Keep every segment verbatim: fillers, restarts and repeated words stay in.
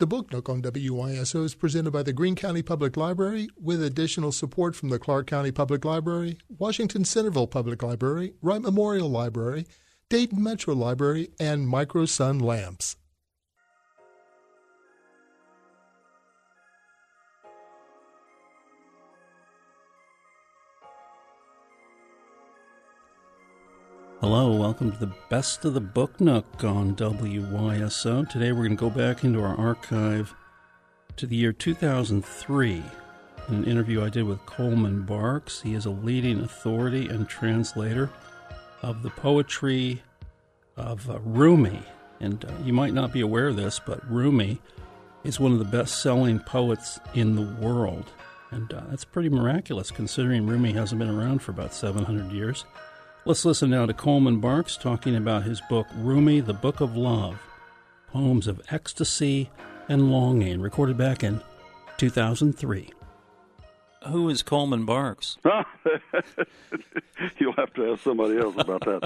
The Book Nook on W Y S O is presented by the Greene County Public Library with additional support from the Clark County Public Library, Washington Centerville Public Library, Wright Memorial Library, Dayton Metro Library, and Micro Sun Lamps. Hello, welcome to the Best of the Book Nook on W Y S O. Today we're going to go back into our archive to the year two thousand three, in an interview I did with Coleman Barks. He is a leading authority and translator of the poetry of uh, Rumi. And uh, you might not be aware of this, but Rumi is one of the best-selling poets in the world. And uh, that's pretty miraculous, considering Rumi hasn't been around for about seven hundred years. Let's listen now to Coleman Barks talking about his book, Rumi, the Book of Love, Poems of Ecstasy and Longing, recorded back in two thousand three. Who is Coleman Barks? You'll have to ask somebody else about that.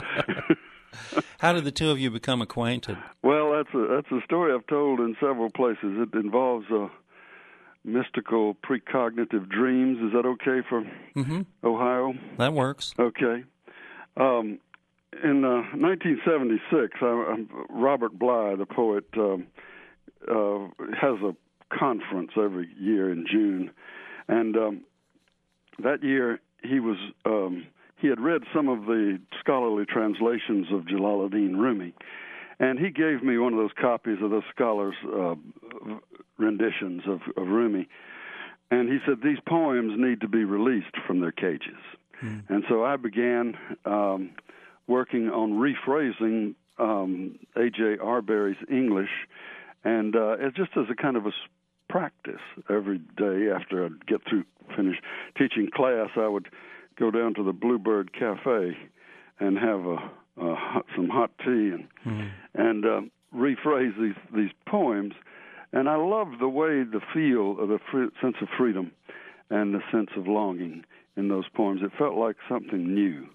How did the two of you become acquainted? Well, that's a, that's a story I've told in several places. It involves uh, mystical precognitive dreams. Is that okay for mm-hmm. Ohio? That works. Okay. Um, in uh, nineteen seventy-six, I, I, Robert Bly, the poet, um, uh, has a conference every year in June, and um, that year he was um, he had read some of the scholarly translations of Jalaluddin Rumi, and he gave me one of those copies of those scholars' uh, renditions of, of Rumi, and he said these poems need to be released from their cages. Hmm. And so I began um, working on rephrasing um, A J Arbery's English, and uh, it just as a kind of a practice every day after I'd get through, finish teaching class, I would go down to the Bluebird Cafe and have a, a hot, some hot tea and hmm. and uh, rephrase these these poems. And I loved the way the feel of the free, sense of freedom and the sense of longing in those poems. It felt like something new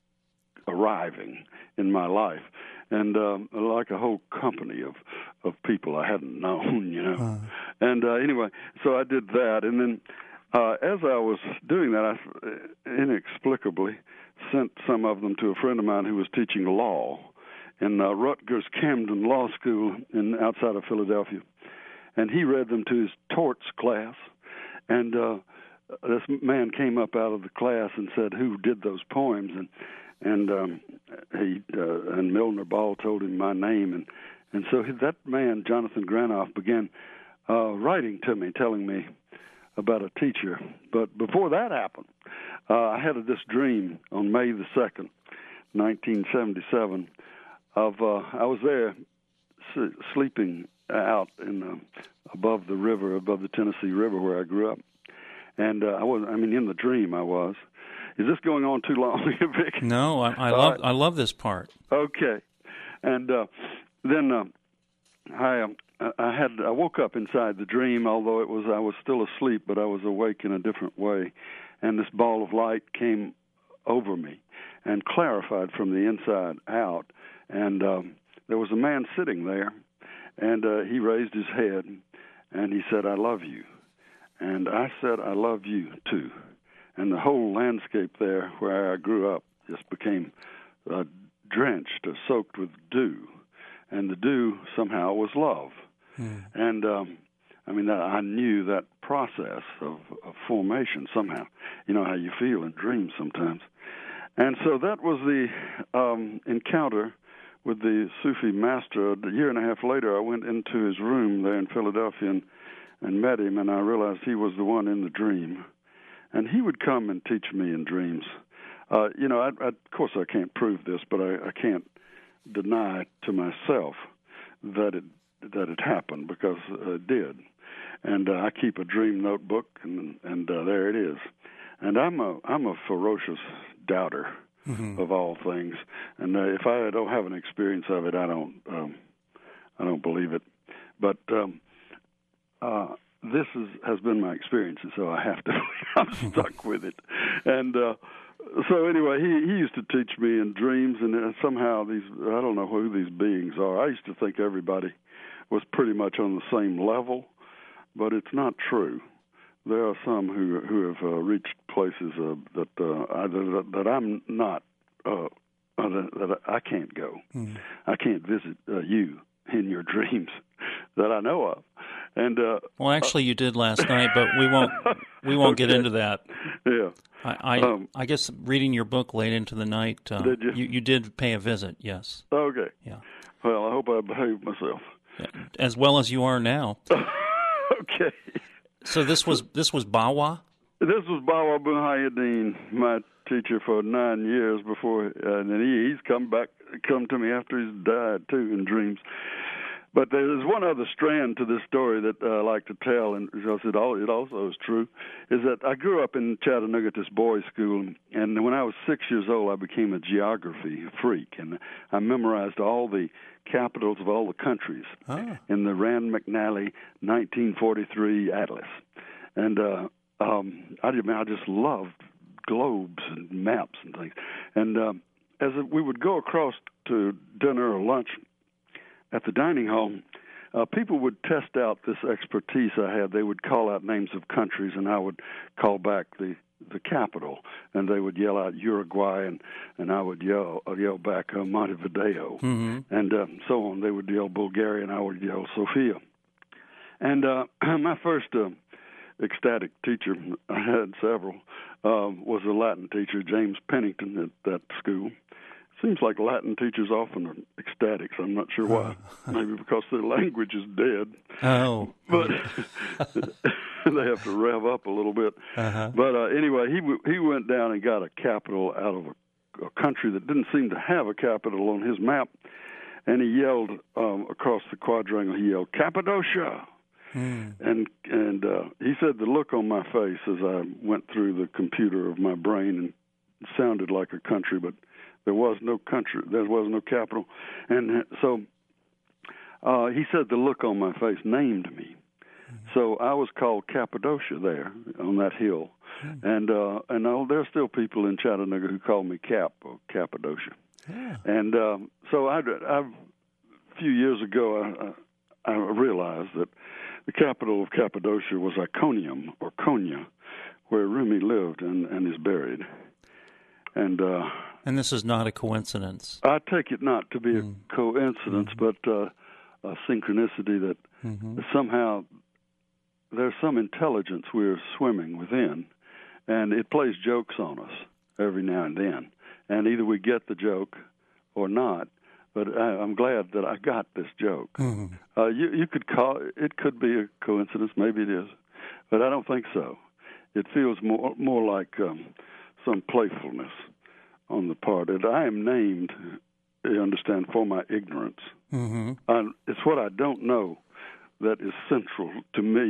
arriving in my life, and um, like a whole company of, of people I hadn't known, you know. Uh. And uh, anyway, so I did that, and then uh, as I was doing that, I inexplicably sent some of them to a friend of mine who was teaching law in uh, Rutgers Camden Law School in outside of Philadelphia, and he read them to his torts class, and uh, this man came up out of the class and said, "Who did those poems?" And and um, he uh, and Milner Ball told him my name, and and so that man, Jonathan Granoff, began uh, writing to me, telling me about a teacher. But before that happened, uh, I had this dream on May the second, nineteen seventy-seven. Of uh, I was there s- sleeping out in uh, above the river, above the Tennessee River, where I grew up. And uh, I was, I mean, in the dream I was. Is this going on too long, Vic? No, I, I love, right. I love this part. Okay. And uh, then uh, I, uh, I had, I woke up inside the dream, although it was, I was still asleep, but I was awake in a different way. And this ball of light came over me and clarified from the inside out. And um, there was a man sitting there, and uh, he raised his head, and he said, "I love you." And I said, "I love you, too." And the whole landscape there where I grew up just became uh, drenched or soaked with dew. And the dew somehow was love. Mm. And, um, I mean, I knew that process of, of formation somehow. You know how you feel in dreams sometimes. And so that was the um, encounter with the Sufi master. A year and a half later, I went into his room there in Philadelphia and and met him, and I realized he was the one in the dream. And he would come and teach me in dreams. Uh, you know, I, I, of course I can't prove this, but I, I can't deny to myself that it that it happened, because uh, it did. And uh, I keep a dream notebook, and and uh, there it is. And I'm a I'm a ferocious doubter mm-hmm. of all things. And uh, if I don't have an experience of it, I don't um, I don't believe it. But um, Uh, this is, has been my experience, and so I have to, I'm stuck with it. And uh, so anyway, he, he used to teach me in dreams, and uh, somehow these, I don't know who these beings are. I used to think everybody was pretty much on the same level, but it's not true. There are some who who have uh, reached places uh, that, uh, I, that that I'm not uh, that, that I can't go. Mm-hmm. I can't visit uh, you in your dreams that I know of. And uh, well, actually, you did last night, but we won't we won't okay. get into that. Yeah, I I, um, I guess reading your book late into the night, uh, did you? you you did pay a visit, yes. Okay. Yeah. Well, I hope I behaved myself. Yeah. As well as you are now. Okay. So this was this was Bawa? This was Bawa Muhyiddin, my teacher for nine years before, uh, and he, he's come back, come to me after he's died too in dreams. But there's one other strand to this story that uh, I like to tell, and because it, all, it also is true, is that I grew up in Chattanooga at this boys' school, and when I was six years old, I became a geography freak, and I memorized all the capitals of all the countries ah. in the Rand McNally nineteen forty-three Atlas. And uh, um, I, I just loved globes and maps and things. And um, as we would go across to dinner or lunch at the dining hall, uh, people would test out this expertise I had. They would call out names of countries, and I would call back the, the capital, and they would yell out Uruguay, and, and I would yell uh, yell back uh, Montevideo, mm-hmm. and uh, so on. They would yell Bulgaria, and I would yell Sofia. And uh, my first uh, ecstatic teacher, I had several, um, was a Latin teacher, James Pennington, at that school. Seems like Latin teachers often are ecstatics. I'm not sure why. Maybe because their language is dead. Oh. But they have to rev up a little bit. Uh-huh. But uh, anyway, he w- he went down and got a capital out of a, a country that didn't seem to have a capital on his map. And he yelled um, across the quadrangle, he yelled, Cappadocia! Mm. And and uh, he said the look on my face as I went through the computer of my brain, and it sounded like a country, but there was no country, there was no capital. And so uh, he said the look on my face named me. Mm-hmm. So I was called Cappadocia there on that hill. Mm-hmm. And uh, and uh, there are still people in Chattanooga who call me Cap or Cappadocia. Yeah. And um, so I, I, a few years ago, I, I realized that the capital of Cappadocia was Iconium, or Konya, where Rumi lived and, and is buried. And uh, and this is not a coincidence. I take it not to be mm. a coincidence, mm-hmm. but uh, a synchronicity that mm-hmm. somehow there's some intelligence we're swimming within, and it plays jokes on us every now and then. And either we get the joke or not, but I, I'm glad that I got this joke. Mm-hmm. Uh, you, you could call it could be a coincidence, maybe it is, but I don't think so. It feels more more like um, some playfulness on the part. And I am named, you understand, for my ignorance. Mm-hmm. I, it's what I don't know that is central to me.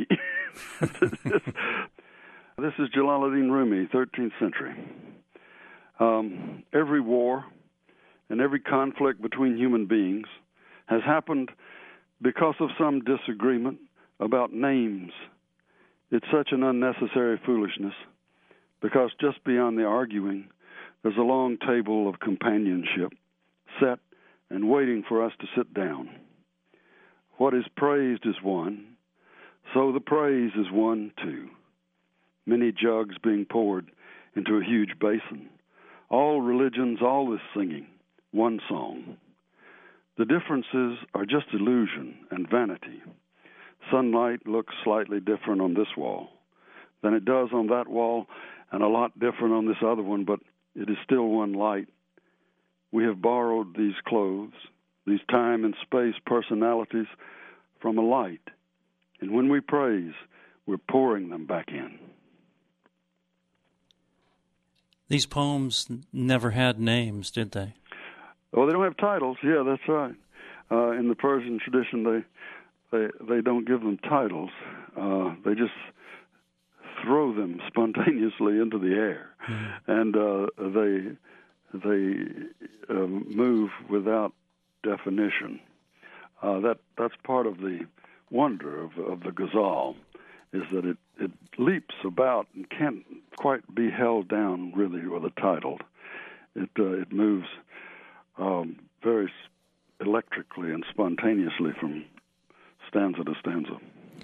This is Jalaluddin Rumi, thirteenth century. Um, every war and every conflict between human beings has happened because of some disagreement about names. It's such an unnecessary foolishness, because just beyond the arguing, there's a long table of companionship set and waiting for us to sit down. What is praised is one, so the praise is one too. Many jugs being poured into a huge basin. All religions, all this singing, one song. The differences are just illusion and vanity. Sunlight looks slightly different on this wall than it does on that wall, and a lot different on this other one, but it is still one light. We have borrowed these clothes, these time and space personalities from a light, and when we praise, we're pouring them back in. These poems never had names, did they? Oh, they don't have titles. Yeah, that's right. Uh, in the Persian tradition, they they they don't give them titles. Uh, they just throw them spontaneously into the air, mm. and uh, they they uh, move without definition. Uh, that that's part of the wonder of of the ghazal, is that it, it leaps about and can't quite be held down really with a title. It uh, it moves um, very electrically and spontaneously from stanza to stanza.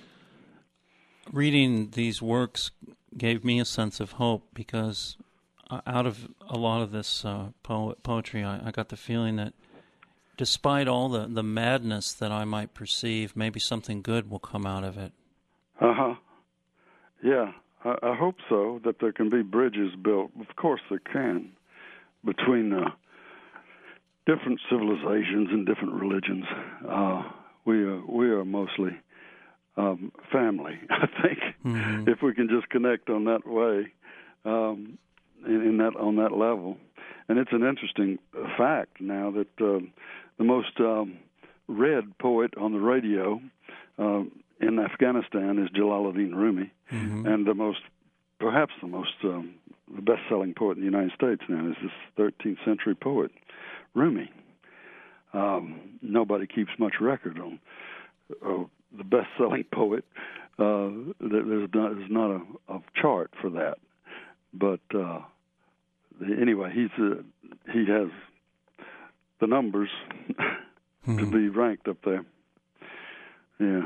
Reading these works gave me a sense of hope, because out of a lot of this uh, po- poetry, I, I got the feeling that despite all the, the madness that I might perceive, maybe something good will come out of it. Uh-huh. Yeah, I, I hope so, that there can be bridges built. Of course there can, between uh, different civilizations and different religions. Uh, we are, we are mostly um, family, I think, mm-hmm. if we can just connect on that way, um, in, in that on that level. And it's an interesting fact now that uh, the most um, read poet on the radio uh, in Afghanistan is Jalaluddin Rumi, mm-hmm. and the most, perhaps the most, um, the best-selling poet in the United States now is this thirteenth century poet, Rumi. Um, nobody keeps much record on uh, the best-selling poet. Uh, there's not, there's not a, a chart for that, but uh, the, anyway, he's uh, he has the numbers mm-hmm. to be ranked up there. Yeah.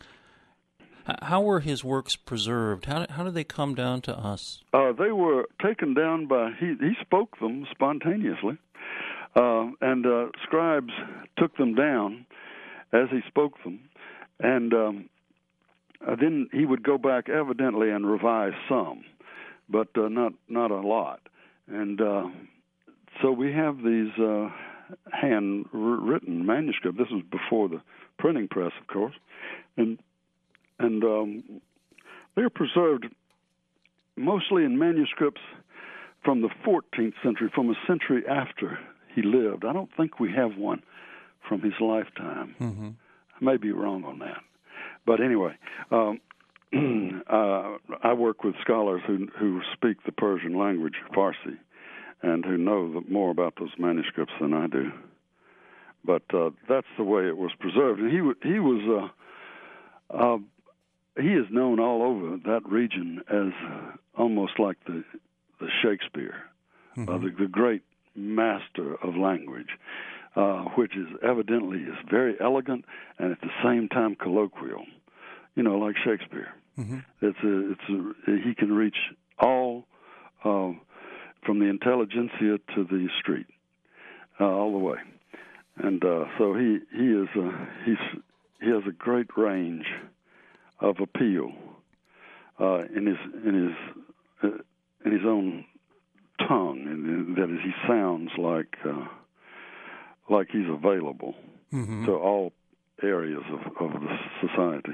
How were his works preserved? How how did they come down to us? Uh, they were taken down by he. He spoke them spontaneously, uh, and uh, scribes took them down as he spoke them, and um, uh, then he would go back evidently and revise some, but uh, not not a lot. And uh, so we have these uh, hand-written manuscripts. This was before the printing press, of course, and. And um, they're preserved mostly in manuscripts from the fourteenth century, from a century after he lived. I don't think we have one from his lifetime. Mm-hmm. I may be wrong on that. But anyway, um, uh, I work with scholars who who speak the Persian language, Farsi, and who know the, more about those manuscripts than I do. But uh, that's the way it was preserved. And he, he was... Uh, uh, He is known all over that region as uh, almost like the the Shakespeare, mm-hmm. uh, the, the great master of language, uh, which is evidently is very elegant and at the same time colloquial. You know, like Shakespeare. Mm-hmm. It's a, it's a, he can reach all uh, from the intelligentsia to the street, uh, all the way, and uh, so he he is uh, he's he has a great range of appeal uh, in his in his uh, in his own tongue, and that is, he sounds like uh, like he's available mm-hmm. to all areas of, of the society.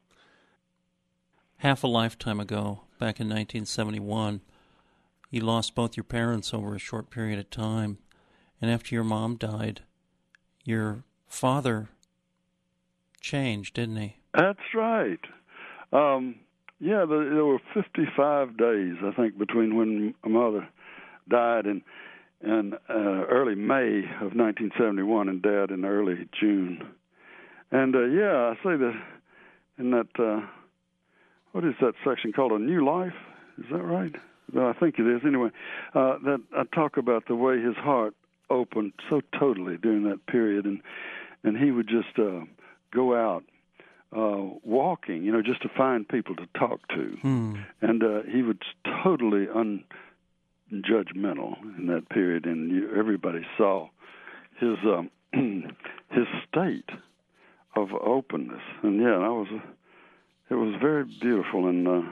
Half a lifetime ago, back in nineteen seventy-one, you lost both your parents over a short period of time, and after your mom died, your father changed, didn't he? That's right. Um, yeah, there, there were fifty-five days, I think, between when my mother died and in uh, early May of nineteen seventy-one and Dad in early June. And, uh, yeah, I say that in that, uh, what is that section called, A New Life? Is that right? Well, I think it is. Anyway, uh, that I talk about the way his heart opened so totally during that period, and, and he would just uh, go out Uh, walking, you know, just to find people to talk to. Hmm. And uh, he was totally unjudgmental in that period, and you, everybody saw his um, his state of openness. And yeah, that was a, it was very beautiful and uh,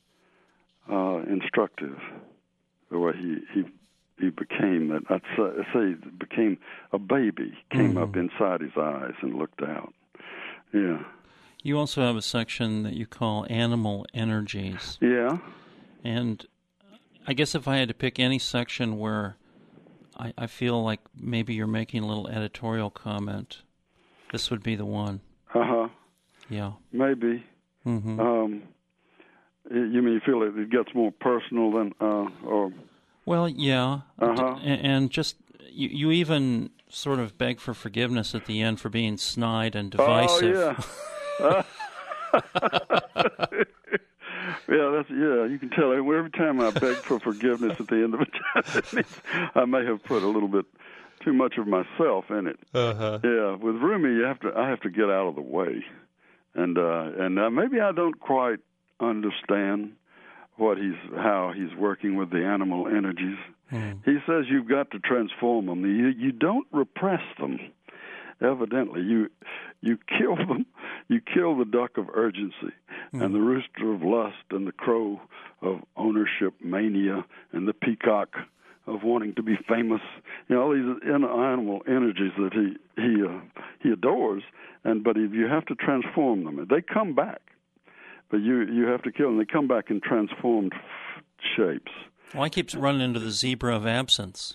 uh, instructive the way he he, he became that. I'd say, I'd say became a baby, came mm-hmm. up inside his eyes and looked out. Yeah. You also have a section that you call Animal Energies. Yeah. And I guess if I had to pick any section where I, I feel like maybe you're making a little editorial comment, this would be the one. Uh-huh. Yeah. Maybe. Mm-hmm. Um, you mean you feel like it gets more personal than... Uh, or? Well, yeah. Uh-huh. And, and just, you, you even sort of beg for forgiveness at the end for being snide and divisive. Oh, yeah. Uh, yeah, that's yeah. You can tell every time I beg for forgiveness at the end of it, I may have put a little bit too much of myself in it. Uh-huh. Yeah, with Rumi, you have to. I have to get out of the way, and uh, and uh, maybe I don't quite understand what he's how he's working with the animal energies. Mm. He says you've got to transform them. You you don't repress them. Evidently, you you kill them. You kill the duck of urgency, mm. and the rooster of lust, and the crow of ownership mania, and the peacock of wanting to be famous. You know, all these animal energies that he he uh, he adores. And but if you have to transform them, they come back. But you you have to kill them. They come back in transformed f- shapes. Well, I keep running into the zebra of absence.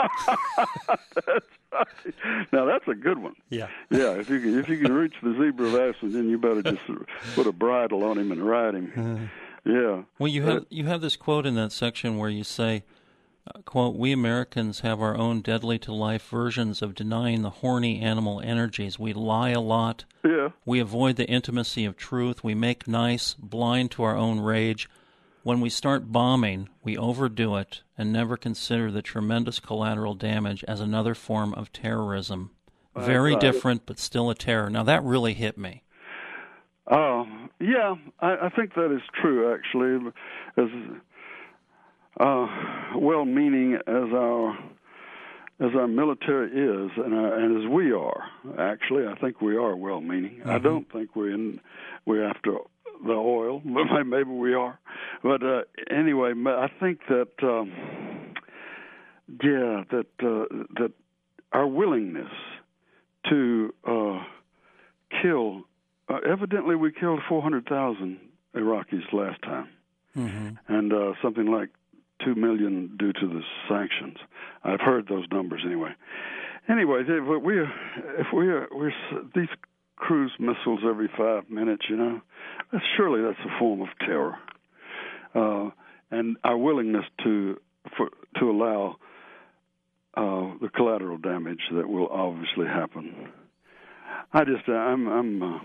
That's right. Now that's a good one. Yeah. Yeah. If you can, if you can reach the zebra of absence, then you better just put a bridle on him and ride him. Uh, yeah. Well, you have you have this quote in that section where you say, uh, "quote We Americans have our own deadly to life versions of denying the horny animal energies. We lie a lot. Yeah. We avoid the intimacy of truth. We make nice, blind to our own rage. When we start bombing, we overdo it and never consider the tremendous collateral damage as another form of terrorism. Very right. different, but still a terror." Now, that really hit me. Uh, yeah, I, I think that is true, actually. As uh, well-meaning as our as our military is, and, our, and as we are, actually, I think we are well-meaning. Mm-hmm. I don't think we're in we're after the oil, but maybe we are. But uh, anyway, I think that um, yeah, that uh, that our willingness to uh, kill. Uh, evidently, we killed four hundred thousand Iraqis last time, mm-hmm. and uh, something like two million due to the sanctions. I've heard those numbers anyway. Anyway, if we if we are we're these cruise missiles every five minutes, you know, that's, surely that's a form of terror. Uh, and our willingness to for, to allow uh, the collateral damage that will obviously happen. I just I'm I'm uh,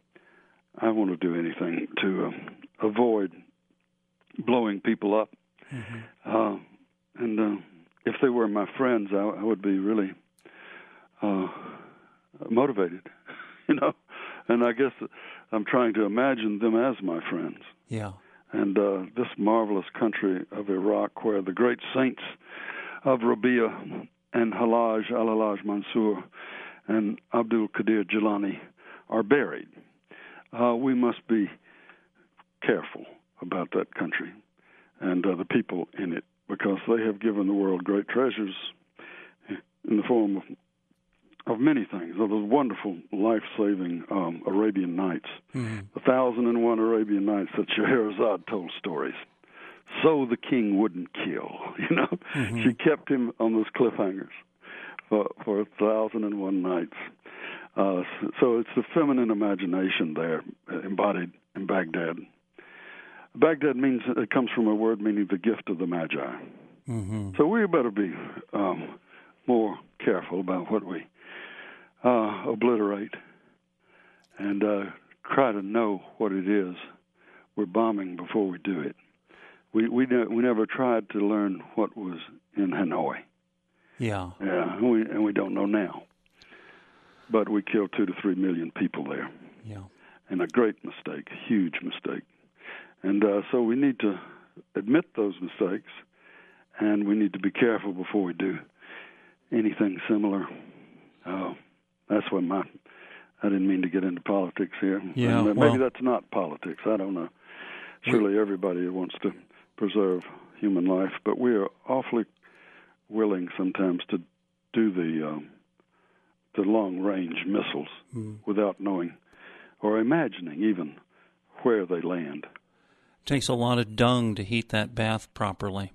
I want to do anything to uh, avoid blowing people up. Mm-hmm. Uh, and uh, if they were my friends, I, I would be really uh, motivated, you know. And I guess I'm trying to imagine them as my friends. Yeah. And uh, this marvelous country of Iraq, where the great saints of Rabia and Halaj al-Halaj Mansour and Abdul Qadir Jilani are buried. Uh, we must be careful about that country and uh, the people in it, because they have given the world great treasures in the form of, of many things. Of those wonderful, life-saving um, Arabian Nights, mm-hmm. the thousand and one Arabian Nights that Scheherazade told stories. So the king wouldn't kill, you know. Mm-hmm. She kept him on those cliffhangers for, for a thousand and one nights. Uh, so it's the feminine imagination there, embodied in Baghdad. Baghdad means, it comes from a word meaning the gift of the Magi. Mm-hmm. So we better be um, more careful about what we uh, obliterate and uh, try to know what it is we're bombing before we do it. We we, ne- we never tried to learn what was in Hanoi. Yeah. Yeah, and we, and we don't know now. But we killed two to three million people there. Yeah. And a great mistake, a huge mistake. And uh, so we need to admit those mistakes, and we need to be careful before we do anything similar. Uh, that's what my, I didn't mean to get into politics here. Yeah, and maybe well, that's not politics. I don't know. Surely everybody wants to preserve human life, but we are awfully willing sometimes to do the um, the long-range missiles mm. without knowing or imagining even where they land. It takes a lot of dung to heat that bath properly.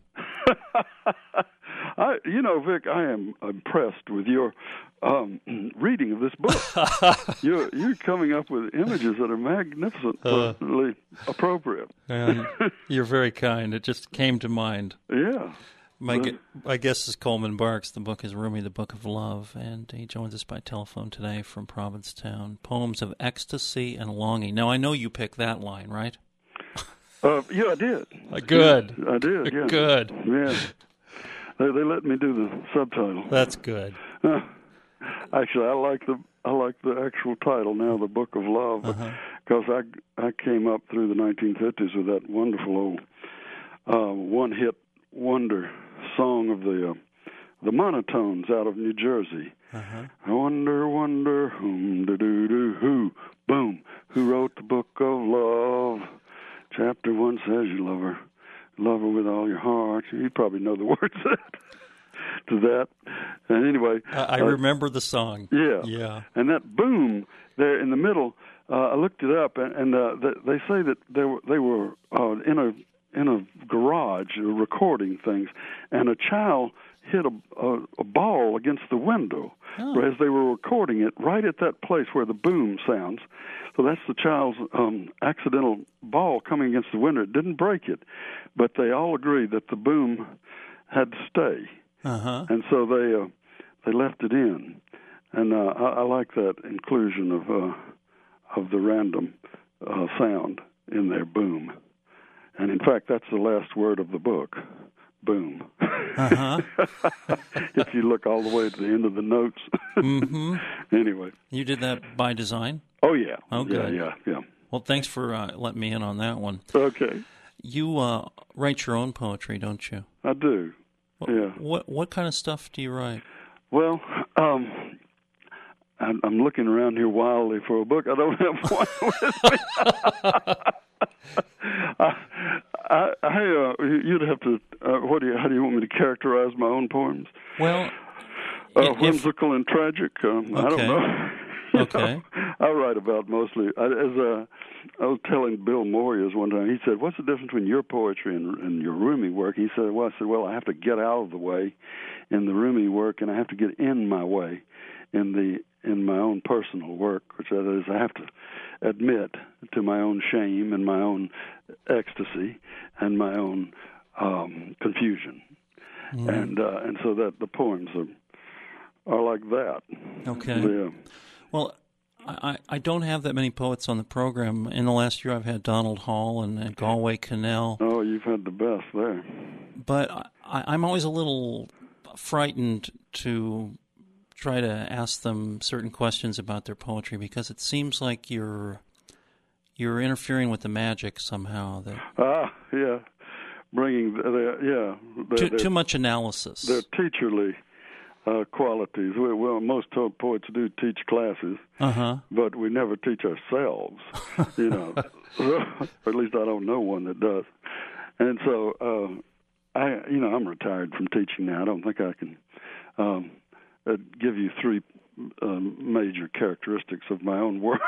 I, you know, Vic, I am impressed with your um, reading of this book. you're, you're coming up with images that are magnificently uh, appropriate. And you're very kind. It just came to mind. Yeah. My, gu- my guest is Coleman Barks. The book is Rumi, the Book of Love, and he joins us by telephone today from Provincetown. Poems of Ecstasy and Longing. Now, I know you picked that line, right? Uh, yeah, I did. Uh, good. I did, yeah. Good. Yeah. They, they let me do the subtitle. That's good. Uh, actually, I like the I like the actual title now, The Book of Love, uh-huh. because I I came up through the nineteen fifties with that wonderful old uh, one-hit wonder song of the uh, the Monotones out of New Jersey. Uh-huh. I wonder, wonder, whom, do do do, who, boom, who wrote the book of love? Chapter one says you love her, love her with all your heart. You probably know the words to that. And anyway, uh, I uh, remember the song. Yeah, yeah. And that boom there in the middle, uh, I looked it up, and, and uh, they say that they were they were uh, in a in a garage recording things, and a child hit a, a, a ball against the window oh. as they were recording it right at that place where the boom sounds. So that's the child's um, accidental ball coming against the window. It didn't break it, but they all agreed that the boom had to stay. Uh-huh. And so they uh, they left it in. And uh, I, I like that inclusion of uh, of the random uh, sound in their boom. And in fact, that's the last word of the book, boom. Uh-huh. If you look all the way to the end of the notes. Mm-hmm. Anyway. You did that by design? Oh, yeah. Oh, good. Yeah, yeah, yeah. Well, thanks for uh, letting me in on that one. Okay. You uh, write your own poetry, don't you? I do, what, yeah. What, what kind of stuff do you write? Well, um... I'm looking around here wildly for a book. I don't have one with me. I, I, I uh, you'd have to. Uh, what do you? How do you want me to characterize my own poems? Well, uh, if, whimsical and tragic. Um, okay. I don't know. Okay. know, I write about mostly. I, as uh, I was telling Bill Moyers one time, he said, "What's the difference between your poetry and, and your roomie work?" He said, "Well, I said, well, I have to get out of the way in the roomie work, and I have to get in my way in the." in my own personal work, which that is I have to admit to my own shame and my own ecstasy and my own um, confusion. Mm-hmm. And uh, and so that the poems are, are like that. Okay. Yeah. Well, I, I don't have that many poets on the program. In the last year, I've had Donald Hall and, and Galway Kinnell. Oh, you've had the best there. But I, I'm always a little frightened to try to ask them certain questions about their poetry because it seems like you're you're interfering with the magic somehow. That ah, yeah, bringing the, yeah the, too, too much analysis. They're teacherly uh, qualities. We, well, most poets do teach classes, uh-huh. but we never teach ourselves. You know, or at least I don't know one that does. And so, uh, I you know I'm retired from teaching now. I don't think I can. Um, Uh, give you three um, major characteristics of my own work,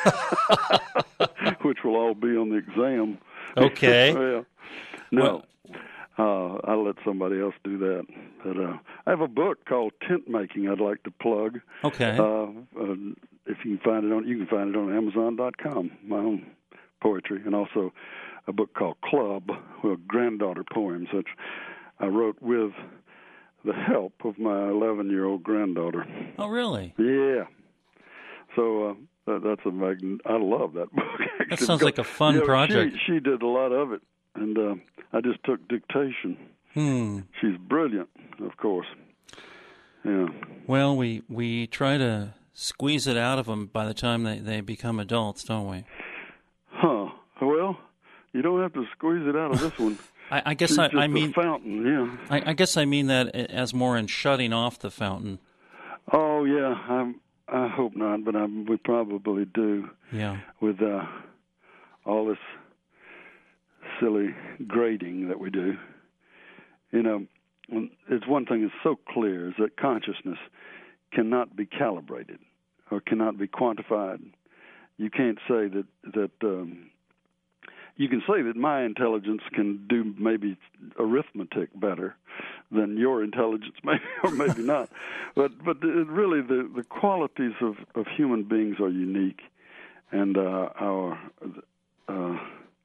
which will all be on the exam. Okay. Yeah. No, well, uh, I'll let somebody else do that. But uh, I have a book called Tent Making I'd like to plug. Okay. Uh, uh, if you can find it on, you can find it on Amazon dot com. My own poetry, and also a book called Club, well, granddaughter poems, which I wrote with the help of my eleven-year-old granddaughter. Oh, really? Yeah. So uh, that, that's a magn- I love that book. Actually. That sounds like a fun you know, project. She, she did a lot of it, and uh, I just took dictation. Hmm. She's brilliant, of course. Yeah. Well, we we try to squeeze it out of them by the time they, they become adults, don't we? Huh. Well, you don't have to squeeze it out of this one. I, I guess She's I, just I mean a fountain, yeah. I, I guess I mean that as more in shutting off the fountain. Oh yeah, I I hope not, but I, we probably do. Yeah. With uh, all this silly grading that we do, you know, it's one thing that's so clear is that consciousness cannot be calibrated or cannot be quantified. You can't say that that. Um, You can say that my intelligence can do maybe arithmetic better than your intelligence, maybe or maybe not. But but it really, the, the qualities of, of human beings are unique, and uh, our, uh,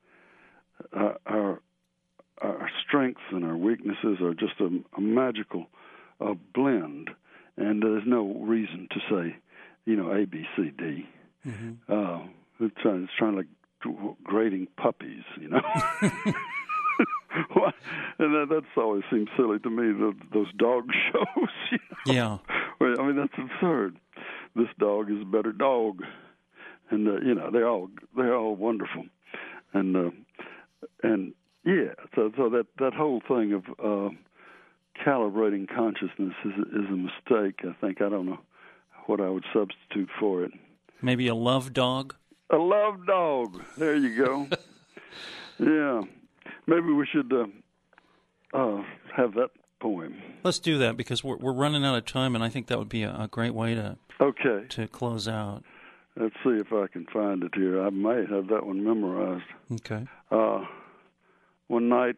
our our strengths and our weaknesses are just a, a magical uh, blend. And there's no reason to say, you know, A, B, C, D. Mm-hmm. Uh, it's trying, it's trying to like. grading puppies, you know. And that, that's always seemed silly to me, the, those dog shows. You know? Yeah. I mean, that's absurd. This dog is a better dog. and uh, you know they're all they're all wonderful, and uh, and yeah, so so that that whole thing of uh, calibrating consciousness is is a mistake. I think I don't know what I would substitute for it. Maybe a love dog. A love dog. There you go. Yeah, maybe we should uh, uh, have that poem. Let's do that because we're we're running out of time, and I think that would be a, a great way to okay to close out. Let's see if I can find it here. I might have that one memorized. Okay. Uh, one night,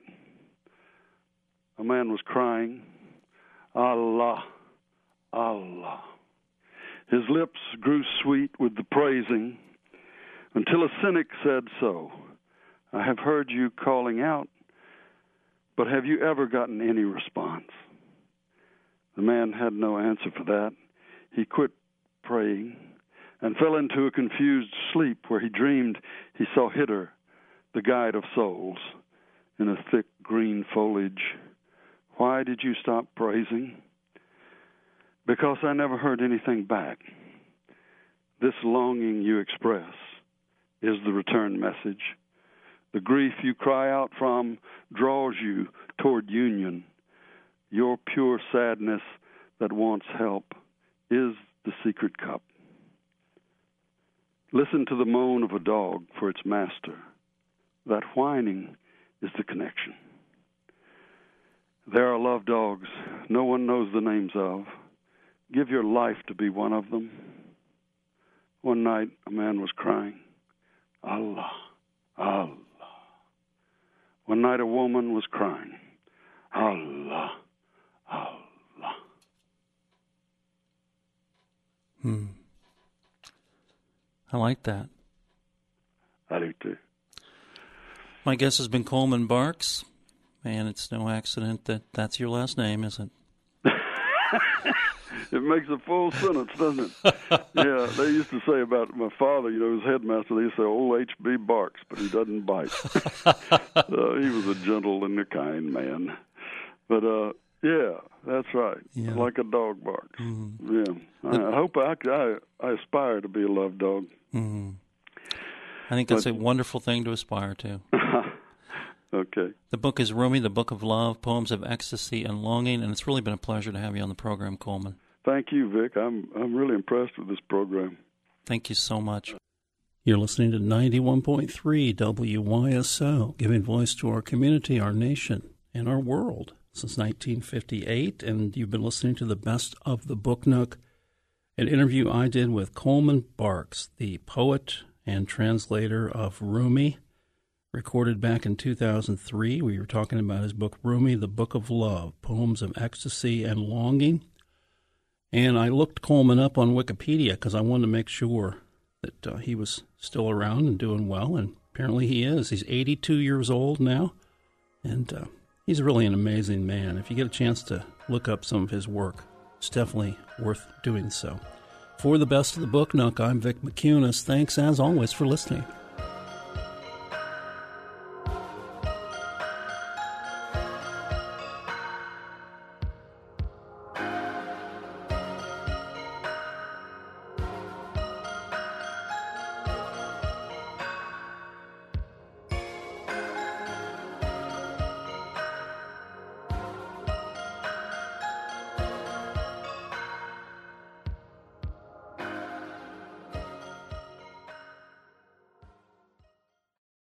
a man was crying, Allah, Allah. His lips grew sweet with the praising until a cynic said so. I have heard you calling out, but have you ever gotten any response? The man had no answer for that. He quit praying and fell into a confused sleep where he dreamed he saw Hitter, the guide of souls, in a thick green foliage. Why did you stop praising? Because I never heard anything back. This longing you express is the return message. The grief you cry out from draws you toward union. Your pure sadness that wants help is the secret cup. Listen to the moan of a dog for its master. That whining is the connection. There are love dogs no one knows the names of. Give your life to be one of them. One night a man was crying, Allah, Allah. One night a woman was crying, Allah, Allah. Hmm. I like that. I do too. My guest has been Coleman Barks, and it's no accident that that's your last name, is it? It makes a full sentence, doesn't it? Yeah, they used to say about my father, you know, his headmaster, they used to say, old H B barks, but he doesn't bite. uh, he was a gentle and a kind man. But, uh, yeah, that's right. Yeah. Like a dog barks. Mm-hmm. Yeah. I, I hope I, I, I aspire to be a love dog. Mm-hmm. I think that's but, a wonderful thing to aspire to. Okay. The book is Rumi, The Book of Love, Poems of Ecstasy and Longing, and it's really been a pleasure to have you on the program, Coleman. Thank you, Vic. I'm I'm really impressed with this program. Thank you so much. You're listening to ninety-one point three W Y S O, giving voice to our community, our nation, and our world since nineteen fifty-eight, and you've been listening to the Best of the Book Nook, an interview I did with Coleman Barks, the poet and translator of Rumi, recorded back in two thousand three. We were talking about his book, Rumi, The Book of Love, Poems of Ecstasy and Longing. And I looked Coleman up on Wikipedia because I wanted to make sure that uh, he was still around and doing well, and apparently he is. He's eighty-two years old now, and uh, he's really an amazing man. If you get a chance to look up some of his work, it's definitely worth doing so. For the Best of the Book Nook, I'm Vic McCunis. Thanks, as always, for listening.